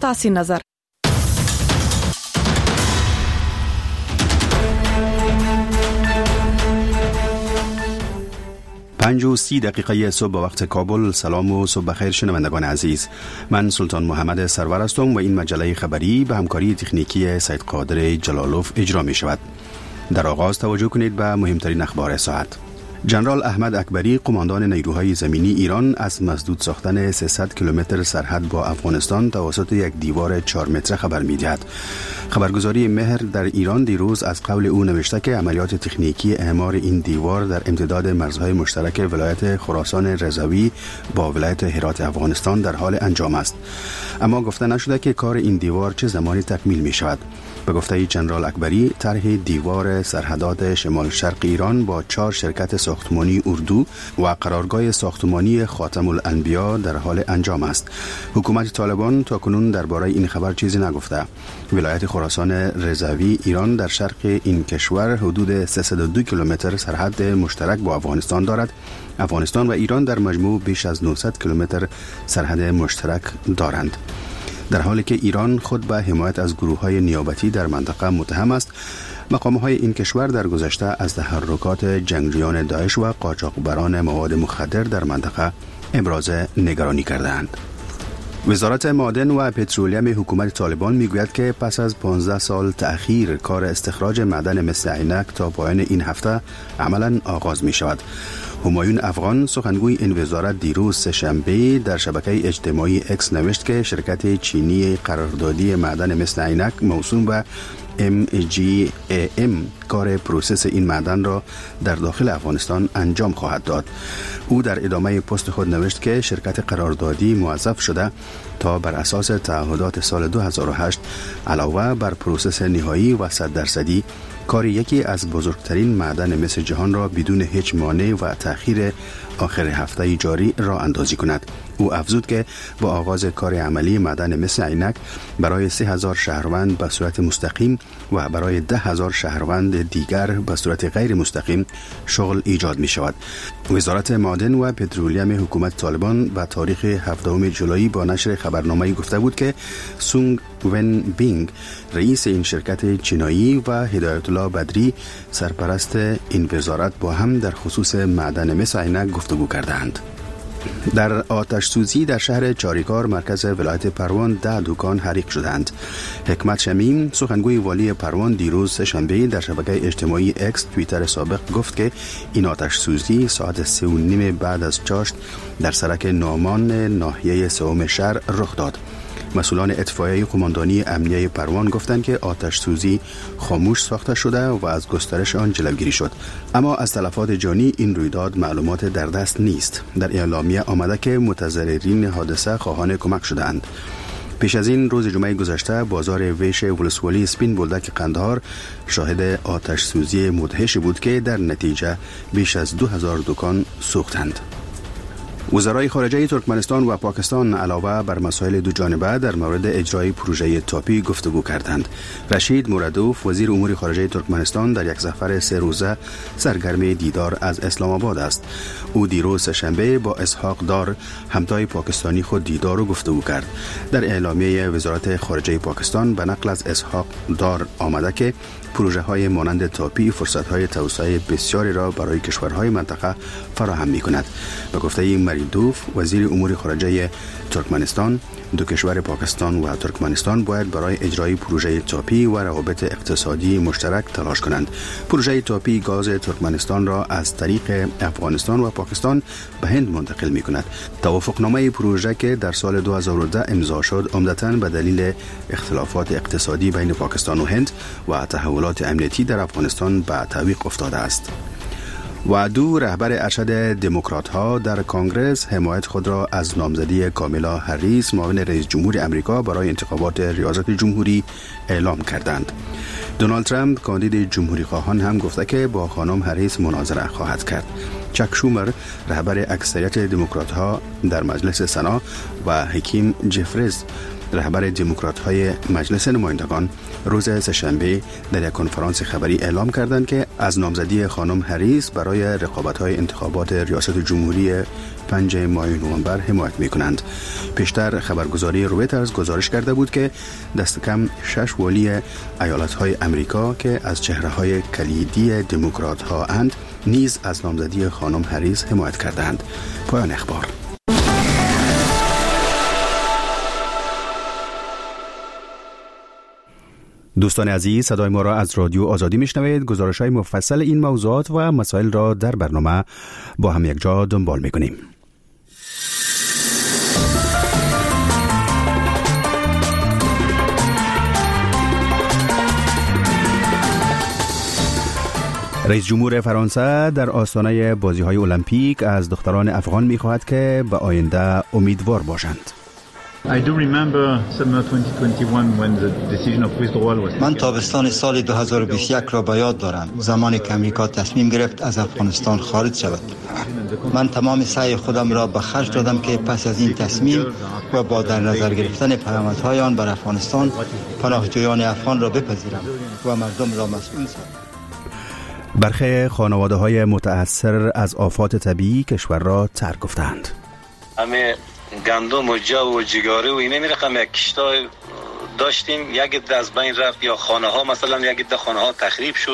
ستاسي نظر. پنج و 30 دقیقه صبح به وقت کابل. سلام و صبح بخیر شنوندگان عزیز. من سلطان محمد سرور هستم و این مجله خبری به همکاری تکنیکی سید قادر جلالوف اجرا می شود. در آغاز توجه کنید به مهمترین اخبار ساعت. جنرال احمد اکبری قماندان نیروهای زمینی ایران از مسدود ساختن 300 کیلومتر سرحد با افغانستان توسط یک دیوار 4 متره خبر می‌دهد. خبرگزاری مهر در ایران دیروز از قول او نوشته که عملیات تکنیکی اعمار این دیوار در امتداد مرزهای مشترک ولایت خراسان رضوی با ولایت هرات افغانستان در حال انجام است. اما گفته نشده که کار این دیوار چه زمانی تکمیل می شود. به گفته جنرال اکبری، طرح دیوار سرحدات شمال شرق ایران با 4 شرکت ساختمانی اردو و قرارگاه ساختمانی خاتم الانبیا در حال انجام است. حکومت طالبان تاکنون درباره این خبر چیزی نگفته. ولایت خراسان رضوی ایران در شرق این کشور حدود 302 کیلومتر سرحد مشترک با افغانستان دارد. افغانستان و ایران در مجموع بیش از 900 کیلومتر سرحد مشترک دارند. در حالی که ایران خود به حمایت از گروه‌های نیابتی در منطقه متهم است، مقام‌های این کشور در گذشته از تحرکات جنگجویان داعش و قاچاقبران مواد مخدر در منطقه ابراز نگرانی کردند. وزارت معادن و پترولیم حکومت طالبان میگوید که پس از 15 سال تأخیر کار استخراج معدن مس عینک تا پایان این هفته عملاً آغاز می شود. همایون افغان سخنگوی این وزارت دیروز سه‌شنبه در شبکه اجتماعی اکس نوشت که شرکت چینی قراردادی معدن مس عینک موسوم به MGAM کار پروسس این معدن را در داخل افغانستان انجام خواهد داد. او در ادامه پست خود نوشت که شرکت قراردادی موظف شده تا بر اساس تعهدات سال 2008 علاوه بر پروسس نهایی و 100% کار یکی از بزرگترین معدن مس جهان را بدون هیچ مانع و تأخیر آخر هفته جاری راه اندازی کند. او افزود که با آغاز کار عملی معدن مس عینک برای 3000 شهروند به صورت مستقیم و برای 10,000 شهروند دیگر به صورت غیر مستقیم شغل ایجاد می شود. وزارت معادن و پترولیم حکومت طالبان به تاریخ 7 جولای با نشر خبرنامه‌ای گفته بود که سونگ ون بینگ رئیس این شرکت چینایی و هدایت الله بدری سرپرست این وزارت با هم در خصوص معدن مس عینک گفتگو کردند. در آتش سوزی در شهر چاریکار مرکز ولایت پروان 10 دکان حریق شدند. حکمت شمیم سخنگوی والی پروان دیروز سه‌شنبه در شبکه اجتماعی اکس توییتر سابق گفت که این آتش سوزی ساعت 3:30 بعد از چاشت در سرک نامان ناحیه سوم شهر رخ داد. مسئولان اطفائیه قماندانی امنیه پروان گفتند که آتش سوزی خاموش ساخته شده و از گسترش آن جلوگیری شد. اما از تلفات جانی این رویداد معلومات در دست نیست. در اعلامیه آمده که متضررین حادثه خواهان کمک شدند. پیش از این روز جمعه گذشته بازار ویش ولسوالی سپین بولدک قندهار شاهد آتش سوزی مدهش بود که در نتیجه بیش از 2000 دکان سوختند. وزرای خارجه ترکمنستان و پاکستان علاوه بر مسائل دو جانبه در مورد اجرای پروژه تاپی گفتگو کردند. رشید مرادوف وزیر امور خارجه ترکمنستان در یک سفر 3 روزه سرگرم دیدار از اسلام آباد است. او دیروز شنبه با اسحاق دار همتای پاکستانی خود دیدار و گفتگو کرد. در اعلامیه وزارت خارجه پاکستان به نقل از اسحاق دار آمده که پروژه های مانند تاپی فرصت های توسعه بسیاری را برای کشورهای منطقه فراهم می کند. به گفته مرادوف وزیر امور خارجه ترکمنستان، دو کشور پاکستان و ترکمنستان باید برای اجرای پروژه تاپی و روابط اقتصادی مشترک تلاش کنند. پروژه تاپی گاز ترکمنستان را از طریق افغانستان و پاکستان به هند منتقل می کند. توافقنامه پروژه که در سال 2010 امضا شد عمدتاً به دلیل اختلافات اقتصادی بین پاکستان و هند و تحولات امنیتی در افغانستان به تعویق افتاده است. و دو رهبر ارشد دموکرات‌ها در کنگره حمایت خود را از نامزدی کامالا هریس معاون رئیس جمهور امریکا برای انتخابات ریاست جمهوری اعلام کردند. دونالد ترامپ کاندید جمهوری خواهان هم گفته که با خانم هریس مناظره خواهد کرد. چک شومر رهبر اکثریت دموکرات‌ها در مجلس سنا و حکیم جفریز رهبر دموکرات‌های مجلس نمایندگان روز سه‌شنبه در یک کنفرانس خبری اعلام کردند که از نامزدی خانم هریس برای رقابت‌های انتخابات ریاست جمهوری 5 ماه نوامبر حمایت می‌کنند. پیشتر خبرگزاری رویترز گزارش کرده بود که دست کم 6 والی ایالت‌های امریکا که از چهره‌های کلیدی دموکرات‌ها اند نیز از نامزدی خانم هریس حمایت کردند. پایان اخبار. دوستان عزیز، صدای ما را از رادیو آزادی میشنوید. گزارش‌های مفصل این موضوعات و مسائل را در برنامه با هم یک جا دنبال می‌کنیم. رئیس جمهور فرانسه در آستانه بازی‌های المپیک از دختران افغان می‌خواهد که به آینده امیدوار باشند. من تابستان سال 2021 را به یاد دارم، زمانی که امریکا تصمیم گرفت از افغانستان خارج شود. من تمام سعی خودم را به خرج دادم که پس از این تصمیم و با در نظر گرفتن پیامدهای آن بر افغانستان، پناهجویان افغان را بپذیرم و مردم را مسئول سازم. برخی خانواده‌های متأثر از آفات طبیعی کشور را ترک گفتند. همه گندم و جو و جگاره و اینه میرقم یک کشتا داشتیم، یک عده از بین رفت یا خانه ها، مثلا یک عده خانه ها تخریب شد.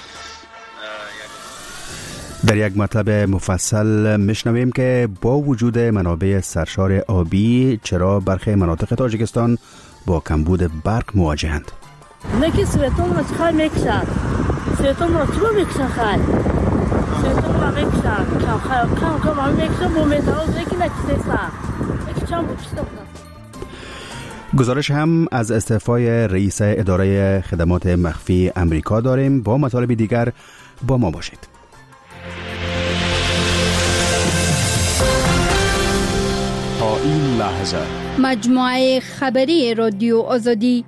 در یک مطلب مفصل میشنویم که با وجود منابع سرشار آبی چرا برخی مناطق تاجیکستان با کمبود برق مواجهند. نکی سویتون را چخواه میکشن، سویتون را چرا میکشن خواهد، سویتون را میکشن کم هم میکشن با میتراز یکی نکشتیستن یکی چند بکشته بودن. گزارش هم از استعفای رئیس اداره خدمات مخفی امریکا داریم. با مطالب دیگر با ما باشید. تا این لحظه مجموعه خبری رادیو آزادی.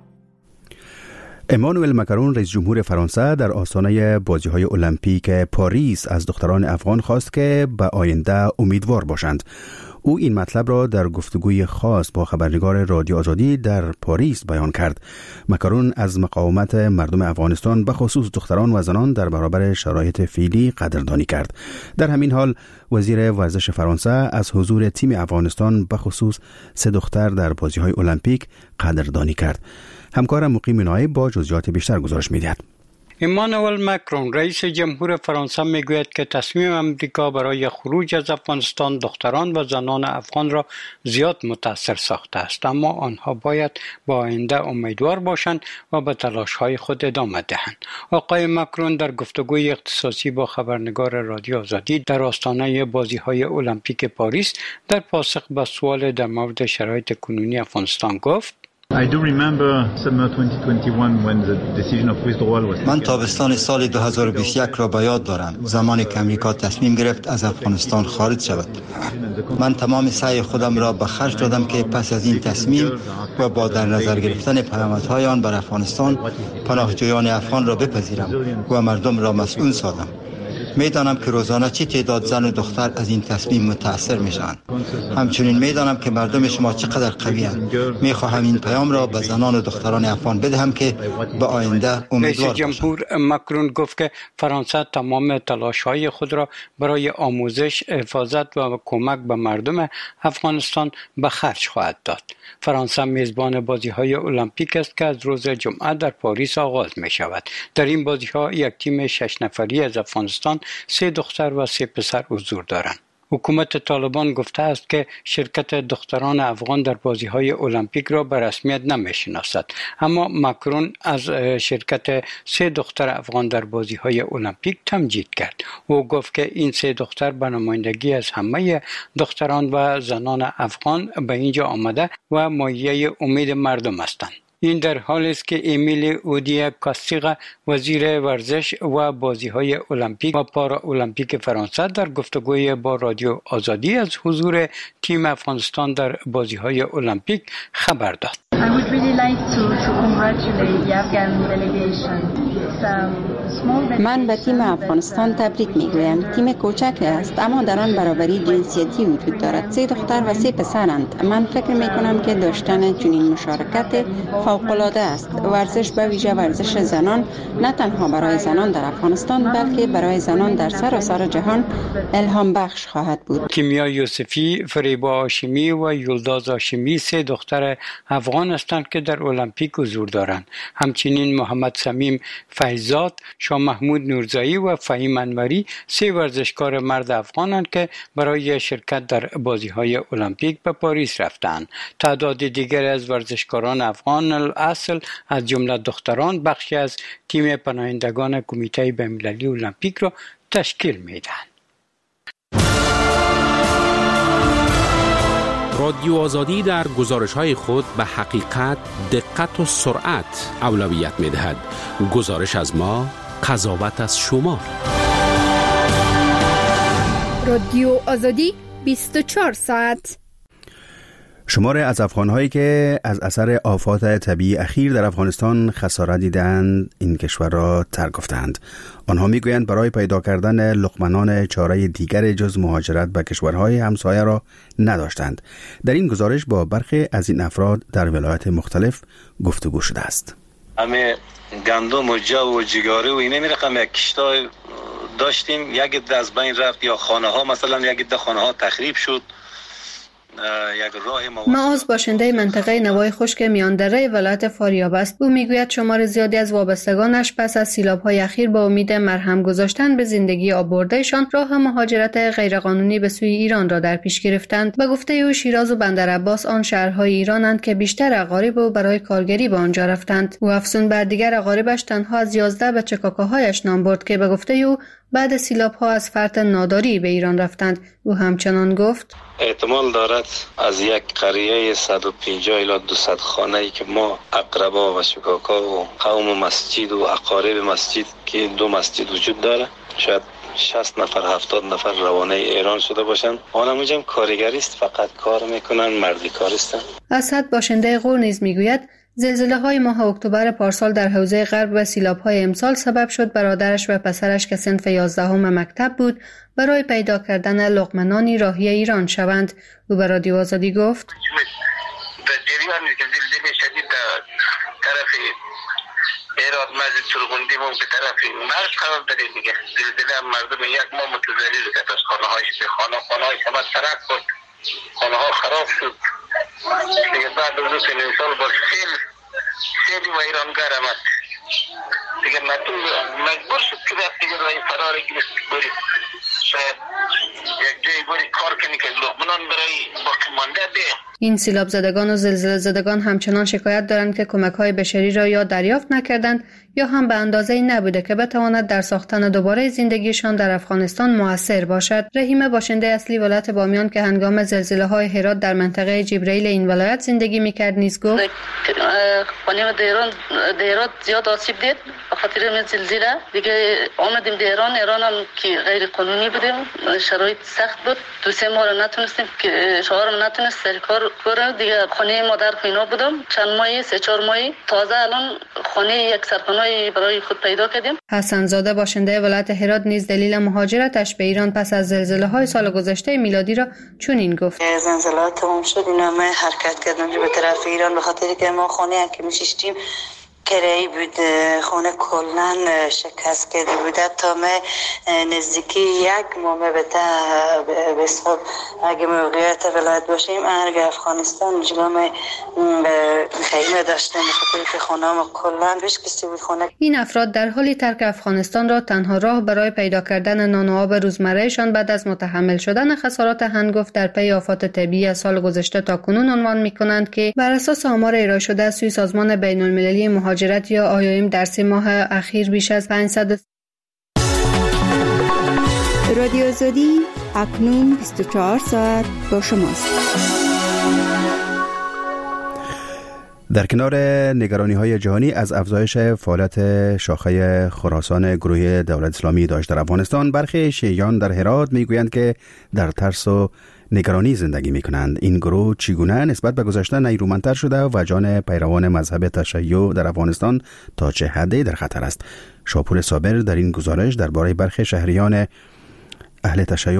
امانوئل مکرون رئیس جمهور فرانسه در آستانه بازی‌های المپیک پاریس از دختران افغان خواست که به آینده امیدوار باشند. او این مطلب را در گفتگوی خاص با خبرنگار رادیو آزادی در پاریس بیان کرد. مکرون از مقاومت مردم افغانستان به خصوص دختران و زنان در برابر شرایط فعلی قدردانی کرد. در همین حال وزیر ورزش فرانسه از حضور تیم افغانستان به خصوص 3 دختر در بازی‌های المپیک قدردانی کرد. همکارم مقیم نایب با جزئیات بیشتر گزارش می‌دهد. امانوئل مکرون رئیس جمهور فرانسه میگوید که تصمیم امریکا برای خروج از افغانستان دختران و زنان افغان را زیاد متاثر ساخته است، اما آنها باید با آینده امیدوار باشند و به تلاش‌های خود ادامه دهند. آقای مکرون در گفتگوی اختصاصی با خبرنگار رادیو آزادی در آستانه بازی‌های المپیک پاریس در پاسخ به سوال در مورد شرایط کنونی افغانستان گفت: من تابستان سال 2021 را به یاد دارم، زمانی که امریکا تصمیم گرفت از افغانستان خارج شود. من تمام سعی خودم را به خرج دادم که پس از این تصمیم و با در نظر گرفتن پیامدهای آن بر افغانستان، پناهجویان افغان را بپذیرم و مردم را مسئول سازم. میدانم که روزانه چی تعداد زن و دختر از این تصمیم متاثر میشن. همچنین میدانم که مردم شما چقدر قوی‌اند. میخواهم این پیام را به زنان و دختران افغان بدهم که به آینده امیدوار باشند. رئیس جمهور مکرون گفت که فرانسه تمام تلاش‌های خود را برای آموزش، حفاظت و کمک به مردم افغانستان به خرج خواهد داد. فرانسه میزبان بازی‌های المپیک است که از روز جمعه در پاریس آغاز می‌شود. در این بازی‌ها یک تیم 6 نفری از افغانستان 3 دختر و 3 پسر حضور دارند. حکومت طالبان گفته است که شرکت دختران افغان در بازی‌های المپیک را به رسمیت نمی‌شناسد، اما مکرون از شرکت 3 دختر افغان در بازی‌های المپیک تمجید کرد. او گفت که این 3 دختر به نمایندگی از همه دختران و زنان افغان به اینجا آمده و مایه امید مردم هستند. این در حالی است که امیل اودیا کاستیغا وزیر ورزش و بازی‌های المپیک و پارا المپیک فرانسه در گفتگوی با رادیو آزادی از حضور تیم افغانستان در بازی‌های المپیک خبر داد. I would really like to congratulate the Afghan delegation. من به تیم افغانستان تبریک میگویم. تیم کوچک است اما در آن برابری جنسیتی وجود دارد. 3 دختر و 3 پسرند. من فکر میکنم که داشتن چنین مشارکت فوق العاده است. ورزش به ویژه ورزش زنان نه تنها برای زنان در افغانستان بلکه برای زنان در سراسر جهان الهام بخش خواهد بود. کیمیا یوسفی، فریبا هاشمی و یلداز هاشمی 3 دختر افغان هستند که در المپیک حضور دارند. همچنین محمد سمیم فیضزاد، شاه محمود نورزایی و فهیم انوری 3 ورزشکار مرد افغانند که برای شرکت در بازی‌های المپیک به پاریس رفتند. تعداد دیگر از ورزشکاران افغان اصل از جمله دختران بخشی از تیم پناهندگان کمیته بین‌المللی المپیک را تشکیل می‌دهند. رادیو آزادی در گزارش‌های خود به حقیقت، دقت و سرعت اولویت می‌دهد. گزارش از ما، قضاوت از شما. رادیو آزادی 24 ساعت. شمار از افغان‌هایی که از اثر آفات طبیعی اخیر در افغانستان خسارت دیدند این کشور را ترک گفتند. آنها میگویند برای پیدا کردن لقمه‌نان چاره دیگر جز مهاجرت به کشورهای همسایه را نداشتند. در این گزارش با برخی از این افراد در ولایات مختلف گفتگو شده است. همه گندم و جو و جگاره و اینه میرقم یک کشتای داشتیم، یک از بین رفت یا خانه ها مثلا یک خانه ها تخریب شد. معاذ باشنده منطقه نوای خشک میاندره ولایت فاریاب است. او میگوید شمار زیادی از وابستگانش پس از سیلاب‌های اخیر با امید مرهم گذاشتن به زندگی آببردهشان راه مهاجرت غیرقانونی به سوی ایران را در پیش گرفتند. به گفته او شیراز و بندرعباس آن شهرهای ایرانند که بیشتر اقارب او برای کارگری به آنجا رفتند. او افزون بر دیگر اقاربش تنها از 11 بچه کاکاهایش نام برد که به گفته او بعد سیلاب‌ها از فرط ناداری به ایران رفتند. او همچنان گفت احتمال دارد از یک قریه 150 الی 200 خانه‌ای که ما اقربا و شکاکا و قوم مسجد و اقارب مسجد که 2 مسجد وجود داره شاید 60 نفر 70 نفر روانه ایران شده باشند. آنها هم کارگری است، فقط کار میکنن، مردی کارستن. اسد باشنده غور نیز میگوید زلزله‌های ماه اکتبر پارسال در حوزه غرب و سیلاب‌های امسال سبب شد برادرش و پسرش که صنف 11 مکتب بود برای پیدا کردن لقمه‌نانی راهی ایران شوند. او به رادیو آزادی گفت در جریان زلزله شدید طرف ایران مسجد سرغندی مون به طرف مرز قرار داره دیگه. زلزله مردم یک ماه متضرر شد، از خانه‌هاش به خانه‌های شما ترک کرد، خانه‌ها خراب شد. دیگه بعد از اون سال با سیلی و ایرانگار آمد دیگه مجبور شد که دیگه رای فرار گرفت بری شاید یک جایی بری کار کنی که لقمه‌نان برای باقی مانده ده. این سیلاب زدگان و زلزله زدگان همچنان شکایت دارند که کمک‌های بشری را یا دریافت نکردند یا هم به اندازه‌ای نبوده که بتواند در ساختن دوباره زندگیشان در افغانستان مؤثر باشد. رحیم باشنده اصلی ولایت بامیان که هنگام زلزله‌های هرات در منطقه جبرائیل این ولایت زندگی می‌کرد نیز گفت خانه دیران زیاد آسیب دید به خاطر این زلزله. دیگه آمدیم دیران هم که غیر قانونی بودیم، شرایط سخت بود. 2-3 ماه نتونستیم که شوهرم نتونست سر کار دیگه. خانه مادر پینا بودم چند ماهی 3-4 ماهی، تازه الان خانه یک سرخانه برای خود پیدا کردیم. حسن زاده باشنده ولایت هرات نیز دلیل مهاجرتش به ایران پس از زلزله‌های سال گذشته میلادی را چنین گفت زلزله تمام شد اینا ما حرکت کردیم به طرف ایران به خاطر که ما خانه که میشیشتیم کرایی بود، خونه کلن شکست کرده بود. تا ما نزدیکی 1 ماه به صبح اگه موقعیت ولایت باشیم ارگ افغانستان جلوم خیمه داشتیم به خاطر که خونه ما کلن بیش کسی بود خونه. این افراد در حالی ترک افغانستان را تنها راه برای پیدا کردن نان و آب روزمرهشان بعد از متحمل شدن خسارات هنگفت در پی آفات طبیعی از سال گذشته تا کنون عنوان می‌کنند که بر اساس آمار ارائه شده از سوی سازمان بین‌المللی مهاجرت یا IOM در 3 ماه اخیر بیش از 500 رادیو آزادی اکنون 24 ساعت با شماست. در کنار نگرانی‌های جهانی از افزایش فعالیت شاخه خراسان گروه دولت اسلامی داعش در افغانستان، برخی شیعیان در هرات میگویند که در ترس و نگرانی زندگی می کنند. این گروه چگونه نسبت به گذشته نیرومندتر شده و جان پیروان مذهب تشیع در افغانستان تا چه حدی در خطر است؟ شاپور صابر در این گزارش درباره برخی شهریان اهل تشیع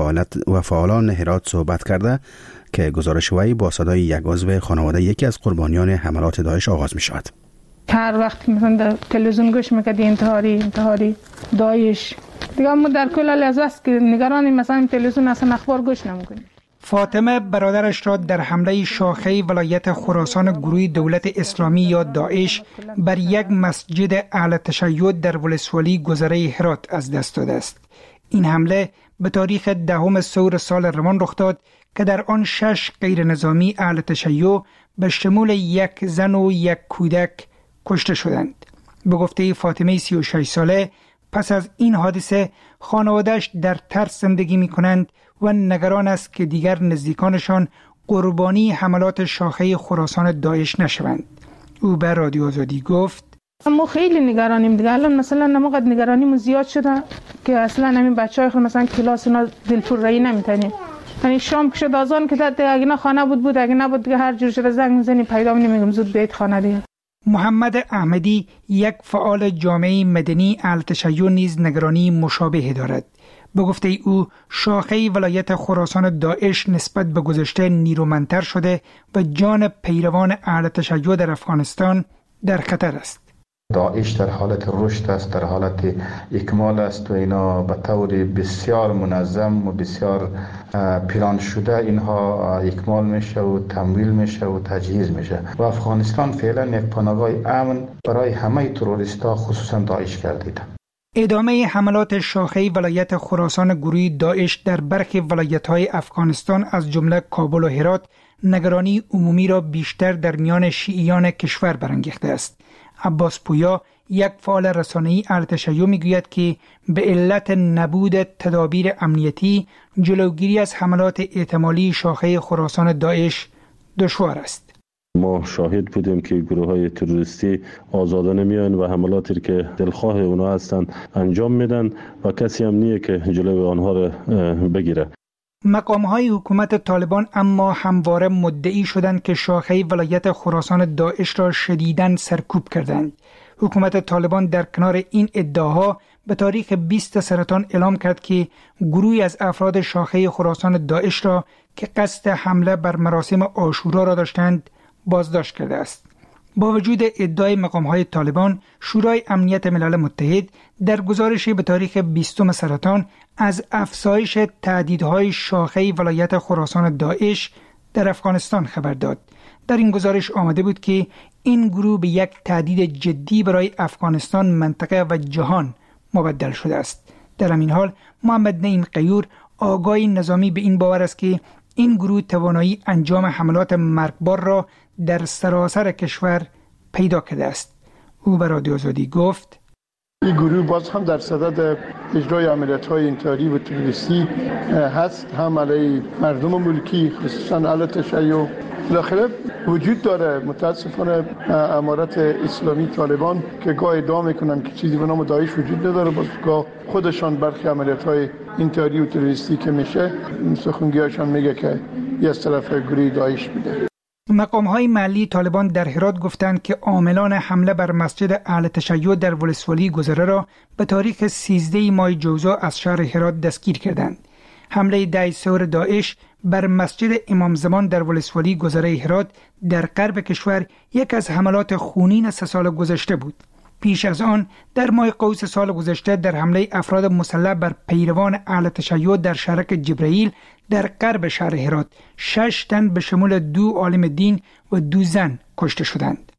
و فعالان هرات صحبت کرده که گزارش وی با صدای یک عضو خانواده یکی از قربانیان حملات داعش آغاز می شود. هر وقت مثلا در تلویزیون گوش میکردی انتحاری داعش دیگه ما در کل لحظه است که نگرانی مثلا تلویزیون اصلا اخبار گوش نمیکنیم. فاطمه برادرش را در حمله شاخه ولایت خراسان گروه دولت اسلامی یا داعش بر یک مسجد اهل تشیع در ولسوالی گذره هرات از دست داده است. این حمله به تاریخ 10 ثور سال روان رخ داد که در آن 6 غیر نظامی اهل تشیع به شمول یک زن و یک کودک کشته شدند. به گفته فاطمه 36 ساله پس از این حادثه خانواده‌اش در ترس زندگی می کنند و نگران است که دیگر نزدیکانشان قربانی حملات شاخه خراسان داعش نشوند. او به رادیو آزادی گفت ما خیلی نگرانیم دیگه. الان مثلا نماقد نگرانیمون زیاد شده که اصلا همین بچهای خود مثلا کلاس اینا دلپور رایی نمیتونیم. یعنی شام که شد آذان که اگه نه خانه بود اگه نبود دیگه هر جور شده زنگ میزنی پیدا نمیگم زود بیت خانه دیگه. محمد احمدی یک فعال جامعه مدنی اهل تشیع نیز نگرانی مشابه دارد. به گفته او شاخه ولایت خراسان داعش نسبت به گذشته نیرومندتر شده و جان پیروان اهل تشیع در افغانستان در خطر است. داعش در حالت رشد است، در حالت اکمال است و اینا به طور بسیار منظم و بسیار پلان شده اینها اکمال میشه و تمویل میشه و تجهیز میشه و افغانستان فعلا یک پناهگاه امن برای همه تروریستا خصوصا داعش گردیده. ادامه حملات شاخه ولایت خراسان گروه داعش در برخی ولایت‌های افغانستان از جمله کابل و هرات نگرانی عمومی را بیشتر در میان شیعیان کشور برانگیخته است. عباس پویا یک فعال رسانه‌ای اهل تشیع میگوید که به علت نبود تدابیر امنیتی جلوگیری از حملات احتمالی شاخه خراسان داعش دشوار است. ما شاهد بودیم که گروه‌های تروریستی آزادانه میان و حملاتی که دلخواه اونا هستند انجام میدن و کسی هم نیه که جلوی آنها را بگیره. مقام‌های حکومت طالبان اما همواره مدعی شدند که شاخه ولایت خراسان داعش را شدیداً سرکوب کردند. حکومت طالبان در کنار این ادعاها به تاریخ 20 سرطان اعلام کرد که گروهی از افراد شاخه خراسان داعش را که قصد حمله بر مراسم عاشورا را داشتند بازداشت کرده است. با وجود ادعای مقام‌های طالبان، شورای امنیت ملل متحد در گزارشی به تاریخ 20 سرطان از افزایش تهدیدهای شاخه ولایت خراسان داعش در افغانستان خبر داد. در این گزارش آمده بود که این گروه به یک تهدید جدی برای افغانستان، منطقه و جهان مبدل شده است. در همین حال محمد نعیم قیور آگاهی نظامی به این باور است که این گروه توانایی انجام حملات مرگبار را در سراسر کشور پیدا کرده است. او به رادیو آزادی گفت این گروه باز هم در صدد اجرای عملیات‌های انتحاری و تروریستی هست، هم علیه مردم ملکی خصوصا اهل تشیع. بالاخره وجود داره متاسفانه امارت اسلامی طالبان که گاه ادعا میکنن که چیزی به نام داعش وجود نداره، باز گاه خودشان برخی عملیات‌های انتحاری و تروریستی که میشه سخنگویشان میگه که یه از طرف گروه داعش بوده. مقام‌های محلی طالبان در هرات گفتند که عاملان حمله بر مسجد اهل تشیع در ولسوالی گذره را به تاریخ 13 ماه جوزا از شهر هرات دستگیر کردند. حمله 10 ثور داعش بر مسجد امام زمان در ولسوالی گذره هرات در غرب کشور یک از حملات خونین 3 سال گذشته بود. پیش از آن در ماه قوس سال گذشته در حمله افراد مسلح بر پیروان اهل تشیع در شرک جبرائیل در غرب شهر هرات 6 تن به شمول 2 عالم دین و 2 زن کشته شدند.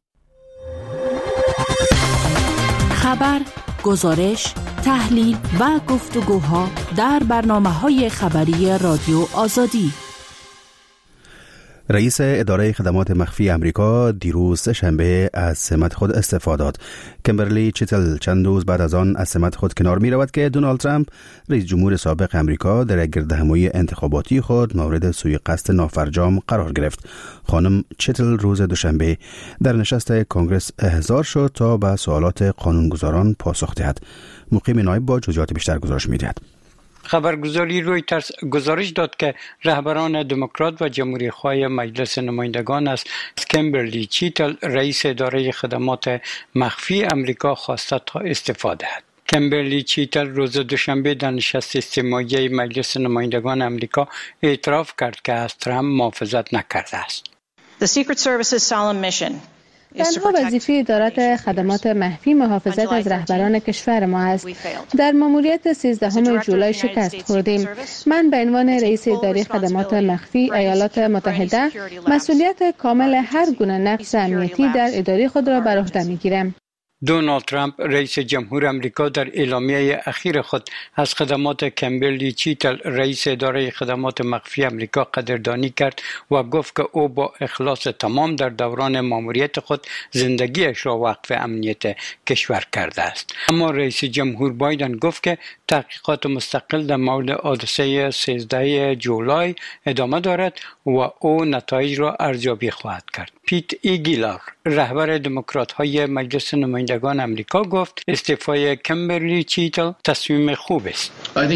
خبر، گزارش، تحلیل و گفتگوها در برنامه‌های خبری رادیو آزادی. رئیس اداره خدمات مخفی امریکا دیروز شنبه از سمت خود استعفا داد. کمبرلی چیتل چند روز بعد از آن از سمت خود کنار می رود که دونالد ترامپ رئیس جمهور سابق امریکا در گردهمایی انتخاباتی خود مورد سوء قصد نافرجام قرار گرفت. خانم چیتل روز دوشنبه در نشست کنگره احضار شد تا به سوالات قانونگذاران پاسخ دهد. مقیم نایب با جزئیات بیشتر گزارش می دهد. خبرگزاری رویترز گزارش داد که رهبران دموکرات و جمهوری‌خواه مجلس نمایندگان از کیمبرلی چیتل رئیس اداره خدمات مخفی امریکا خواسته تا استعفا دهد. کیمبرلی چیتل روز دوشنبه در نشست استماعی مجلس نمایندگان امریکا اعتراف کرد که از ترامپ محافظت نکرده است. تنها وظیفه اداره خدمات مخفی محافظت از رهبران کشور ما است. در ماموریت 13 جولای شکست خوردیم. من به عنوان رئیس اداره خدمات مخفی ایالات متحده مسئولیت کامل هر گونه نقص امنیتی در اداره خود را بر عهده می‌گیرم. دونالد ترامپ رئیس جمهور امریکا در اعلامیه اخیر خود از خدمات کیمبرلی چیتل رئیس اداره خدمات مخفی امریکا قدردانی کرد و گفت که او با اخلاص تمام در دوران ماموریت خود زندگیش را وقف امنیت کشور کرده است. اما رئیس جمهور بایدن گفت که تحقیقات مستقل در مورد حادثه 13 جولای ادامه دارد و او نتایج را ارزیابی خواهد کرد. پیت ایگیلار رهبر دموکرات‌های مجلس نمایندگان امریکا گفت استعفای کیمبرلی چیتل تصمیم خوب است.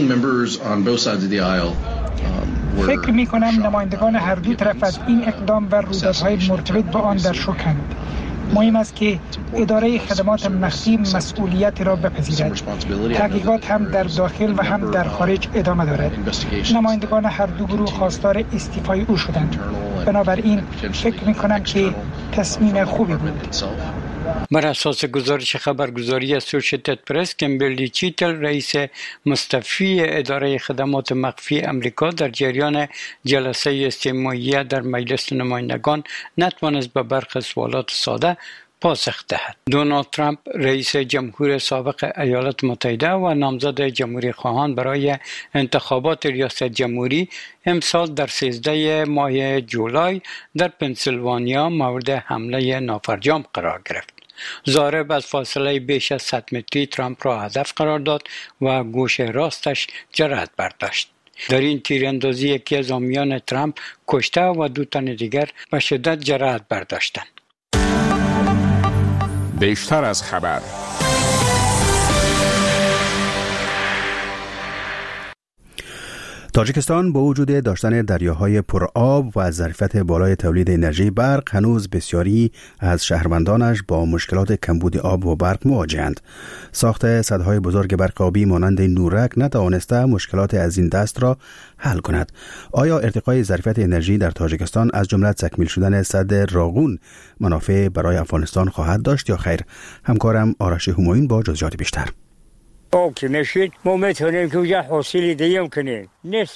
فکر می‌کنم نمایندگان هر دو طرف از این اقدام و رویدادهای مرتبط با آن در شوکند. مهم است که اداره خدمات مخفی مسئولیت را بپذیرد. تحقیقات هم در داخل و هم در خارج ادامه دارد. نمایندگان هر دو گروه خواستار استعفای او شدند. بنابراین فکر می‌کنم که تصمیم خوبی بود. بر اساس گزارش خبرگزاری اسوسییتد پرس، کیمبرلی چیتل رئیس مستعفی اداره خدمات مخفی امریکا در جریان جلسه استماعی در مجلس نمایندگان نتوانست به برخی سوالات ساده پاسخ دهد. دونالد ترامپ رئیس جمهور سابق ایالات متحده و نامزد جمهوری خواهان برای انتخابات ریاست جمهوری امسال در 13 ماه جولای در پنسیلوانیا مورد حمله نافرجام قرار گرفت. ضارب از فاصله بیش از 100 متری ترامپ را هدف قرار داد و گوش راستش جرأت برداشت. در این تیراندازی یکی از حامیان ترامپ کشته و 2 تن دیگر به شدت جرأت برداشتند. بیشتر از خبر. تاجیکستان با وجود داشتن دریاهای پرآب و ظرفیت بالای تولید انرژی برق هنوز بسیاری از شهروندانش با مشکلات کمبود آب و برق مواجهند. ساخت سدهای بزرگ برق آبی مانند نورک نتوانسته مشکلات از این دست را حل کند. آیا ارتقای ظرفیت انرژی در تاجیکستان از جمله تکمیل شدن سد راغون منافع برای افغانستان خواهد داشت یا خیر؟ همکارم آرش همایون با جزئیات بیشتر. که نشید ما میتونیم که اونجا حاصل دیگه کنیم.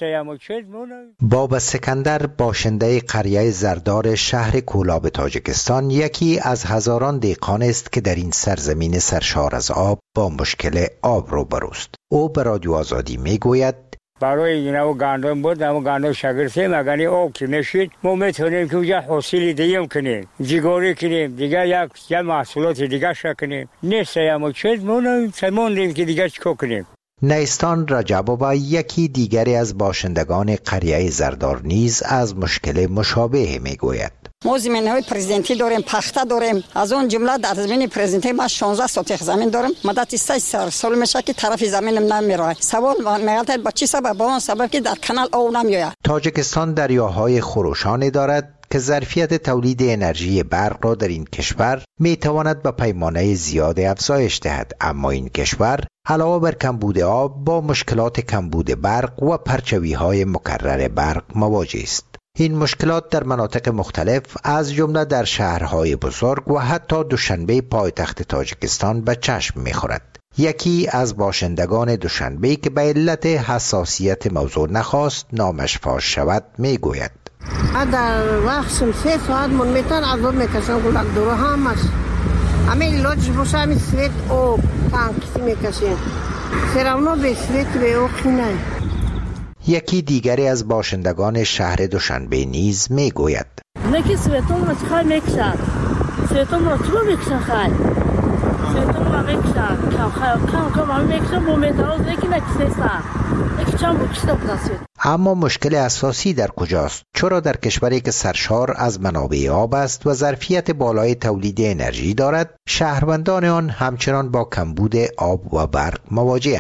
بابا سکندر باشنده قریه زردار شهر کولاب تاجیکستان یکی از هزاران دهقان است که در این سرزمین سرشار از آب با مشکل آب روبروست. او به رادیو آزادی میگوید برای اینا گندم بود، اما گندم شگرفته مگنی آب که نشید ما میتونیم که اونجا حاصل دیگه کنیم، جیگاری کنیم، دیگه یک محصولات دیگه کنیم. نیست اما چیز موندیم که دیگه چیکار کنیم. نیستان رجبوبا یکی دیگری از باشندگان قریه زردار نیز از مشکل مشابه میگوید. ما زمین‌های پرزیدنتی داریم، پخته داریم. از اون جمله در زمین پرزیدنتی ما 16 سوتیق زمین داریم. مدت 3 سال میشه که طرف زمینم نمیره. سوال میگه با چی سبب؟ با اون سبب که در کانال آب نمیاد. تاجیکستان دریاهای خروشانی دارد که ظرفیت تولید انرژی برق را در این کشور میتواند به پیمانه زیاد افزایش دهد، اما این کشور علاوه بر کمبود آب با مشکلات کمبود برق و پرچوی‌های مکرر برق مواجه است. این مشکلات در مناطق مختلف از جمله در شهرهای بزرگ و حتی دوشنبه پایتخت تاجیکستان به چشم می‌خورد. یکی از باشندگان دوشنبه که به علت حساسیت موضوع نخواست نامش فاش شود میگوید: در وقت 3 ساعت من میتون عذاب میکشم گلک دورو همش همه علاجش باشه همین سویت او تانکسی میکشیم سرمونو به سویت به او خینه. یکی دیگری از باشندگان شهر دوشنبه نیز میگوید: نکی سویتون رو چخواه میکشن، سویتون رو چرا میکشن خواهی؟ سویتون رو میکشن کم همه میکشن با میتراز یکی نکسیستن یکی چند بکشته بودن سویت. اما مشکل اساسی در کجاست؟ چرا در کشوری که سرشار از منابع آب است و ظرفیت بالای تولید انرژی دارد، شهروندان آن همچنان با کمبود آب و برق مواجه‌اند.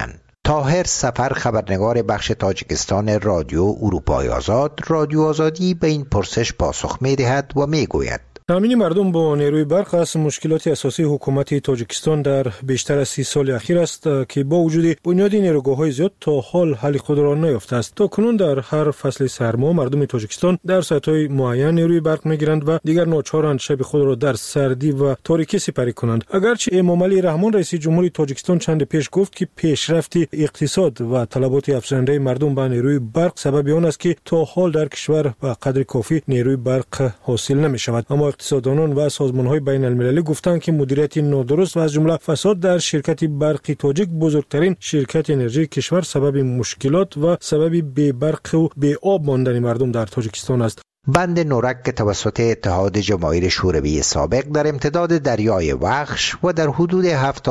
طاهر سفر، خبرنگار بخش تاجیکستان رادیو اروپای آزاد، رادیو آزادی به این پرسش پاسخ می‌دهد و می‌گوید: تامین مردم با نیروی برق از مشکلات اساسی حکومت تاجیکستان در بیشتر از 30 سال اخیر است که با وجود بنیاد نیروگاه‌های زیاد تا حال حل خود را نیافته است. تا کنون در هر فصل سرما مردم تاجیکستان در ساعت‌های معین نیروی برق می‌گیرند و دیگر ناچارند شب خود را در سردی و تاریکی سپری کنند. اگرچه امام علی رحمان رئیس جمهوری تاجیکستان چند پیش گفت که پیشرفت اقتصاد و طلبات افزاینده مردم به نیروی برق سبب آن است که تا حال در کشور به قدر کافی نیروی برق حاصل نمی‌شود، اما اقتصاددانان و سازمان‌های بین‌المللی گفتند که مدیریت نادرست و از جمله فساد در شرکت برق تاجیک، بزرگترین شرکت انرژی کشور، سبب مشکلات و سبب بی برق و بی آب ماندن مردم در تاجیکستان است. بند نورک که توسط اتحاد جماهیر شوروی سابق در امتداد دریای وخش و در حدود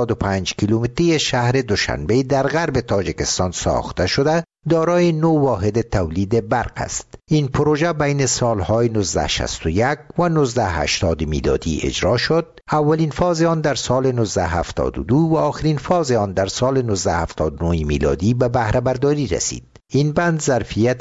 75 کیلومتری شهر دوشنبه در غرب تاجیکستان ساخته شده، دارای 9 واحد تولید برق است. این پروژه بین سالهای 1961 و 1980 میلادی اجرا شد. اولین فاز آن در سال 1972 و آخرین فاز آن در سال 1979 میلادی به بهره برداری رسید. این بند ظرفیت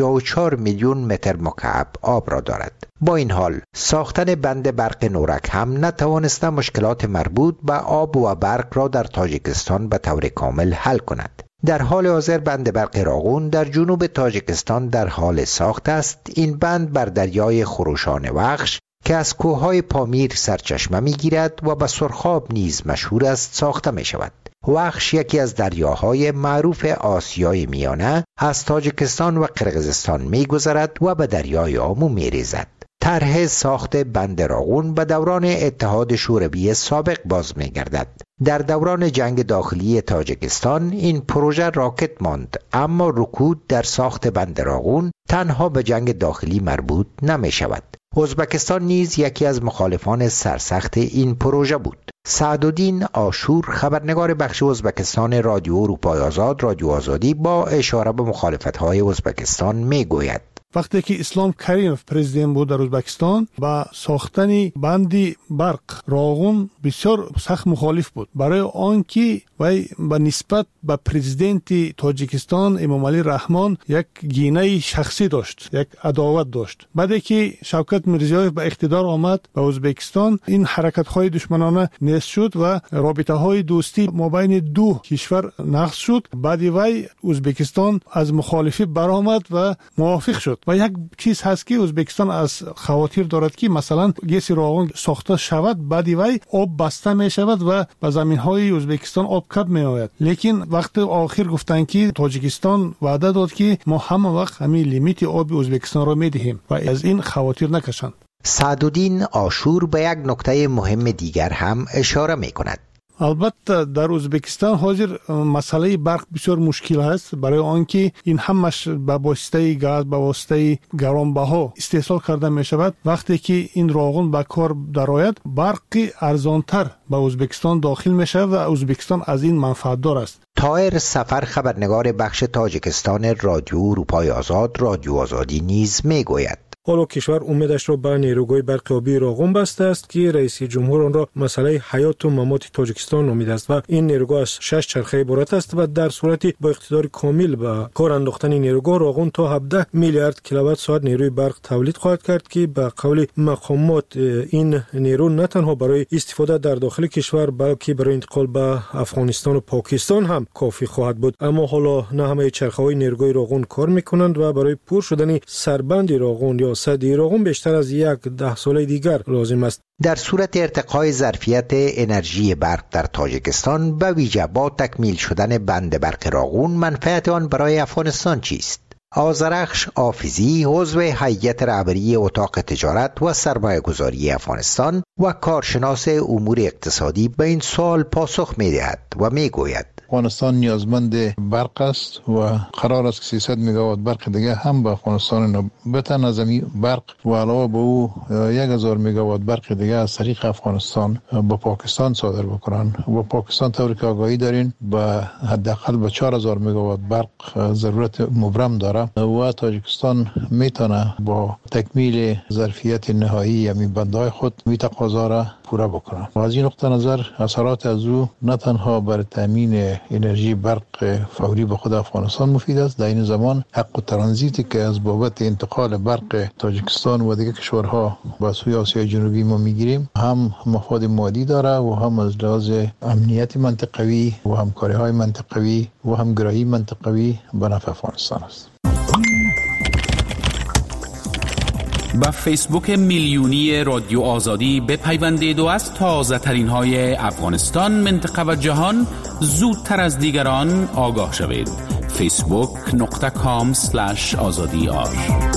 54 میلیون متر مکعب آب را دارد. با این حال ساختن بند برق نورک هم نتوانسته مشکلات مربوط به آب و برق را در تاجیکستان به طور کامل حل کند. در حال حاضر بند برق راغون در جنوب تاجیکستان در حال ساخت است. این بند بر دریای خروشان وخش که از کوههای پامیر سرچشمه می‌گیرد و به سرخاب نیز مشهور است ساخته می‌شود. وخش یکی از دریاهای معروف آسیای میانه از تاجیکستان و قرقیزستان می‌گذرد و به دریای آمو می‌ریزد. طرح ساخت بند راغون به دوران اتحاد شوروی سابق باز می‌گردد. در دوران جنگ داخلی تاجیکستان این پروژه راکت ماند، اما رکود در ساخت بند راغون تنها به جنگ داخلی مربوط نمی‌شود. ازبکستان نیز یکی از مخالفان سرسخت این پروژه بود. سعدالدین آشور، خبرنگار بخش ازبکستان رادیو اروپای آزاد، رادیو آزادی، با اشاره به مخالفت‌های ازبکستان میگوید: وقتی که اسلام کریمов پرزیدنت بود در ازبکستان با ساختن بندی برق راغون بسیار سخت مخالف بود، برای آنکه وی به نسبت به پرزیدنت تاجیکستان امام علی رحمان یک گینه شخصی داشت، یک عداوت داشت. بعدی که شوکت میرزیایف به اقتدار آمد به ازبکستان، این حرکت‌های دشمنانه نیست شد و رابطه‌های دوستی مابین دو کشور نقض شد. بعد وی ازبکستان از مخالفی برآمد و موافق شد. و یک چیز هست که ازبکستان از خواطر دارد که مثلا گیس راغون ساخته شود، بعدی وی آب بسته می شود و به زمین‌های ازبکستان آب کم می آید. لیکن وقت آخر گفتن که تاجیکستان وعده داد که ما همه وقت همین لیمیت آب ازبکستان را می دهیم و از این خواطر نکشند. سعدالدین آشور به یک نکته مهم دیگر هم اشاره می کند. البته در ازبکستان حاضر مسئله برق بسیار مشکل است، برای آنکه این همش به واسطه گاز، به واسطه گرانبها استحصال کرده می شود. وقتی که این راغون به کار درآید، برق ارزانتر به ازبکستان داخل می شود و ازبکستان از این منفعت دار است. طاهر سفر، خبرنگار بخش تاجیکستان رادیو اروپای آزاد، رادیو آزادی نیز می گوید: حالا کشور امیدش را به نیروگاه برق آبی راغون بسته است که رئیس جمهور آن را مسئله حیات و ممات تاجیکستان نامیده است و این نیروگاه از 6 چرخه عبارت است و در صورتی با اقتدار کامل به کار انداختن نیروگاه راغون تا 17 میلیارد کیلووات ساعت نیروی برق تولید خواهد کرد که به قول مقامات این نیرو نه تنها برای استفاده در داخل کشور بلکه برای انتقال به افغانستان و پاکستان هم کافی خواهد بود. اما حالا نه همه چرخه‌های نیروگاه راغون کار می‌کنند و برای پر شدن سربند راغون یا سدی راغون بیشتر از 10 سال دیگر لازم است. در صورت ارتقای ظرفیت انرژی برق در تاجیکستان، به ویژه با تکمیل شدن بند برق راغون، منفعت آن برای افغانستان چیست؟ آذرخش آفیزی، عضو هیئت رهبری اتاق تجارت و سرمایه‌گذاری افغانستان و کارشناس امور اقتصادی، به این سوال پاسخ می‌دهد و می‌گوید: افغانستان نیازمند برق است و قرار است که 300 مگاوات برق دیگه هم به افغانستان بتن. از این برق و علاوه به او 1000 مگاوات برق دیگه از طریق افغانستان به پاکستان صادر بکنن. و پاکستان طوری که آگاهی دارین به حداقل به 4000 مگاوات برق ضرورت مبرم داره و تاجیکستان میتونه با تکمیل ظرفیت نهایی همین بندهای خود می تقاضا را پوره بکنن. و از این نقطه نظر اثرات از او نه تنها بر تامین انرژی برق فوری به خود افغانستان مفید است، در این زمان حق ترانزیتی که از بابت انتقال برق تاجیکستان و دیگر کشورها به سوی آسیای جنوبی ما میگیریم هم مفاد مادی داره و هم از لحاظ امنیت منطقوی و همکاری‌های منطقوی و همگرایی منطقوی به نفع افغانستان است. با فیسبوک میلیونی رادیو آزادی بپیوندید و از تازه ترین های افغانستان، منطقه و جهان زودتر از دیگران آگاه شوید. facebook.com/azadi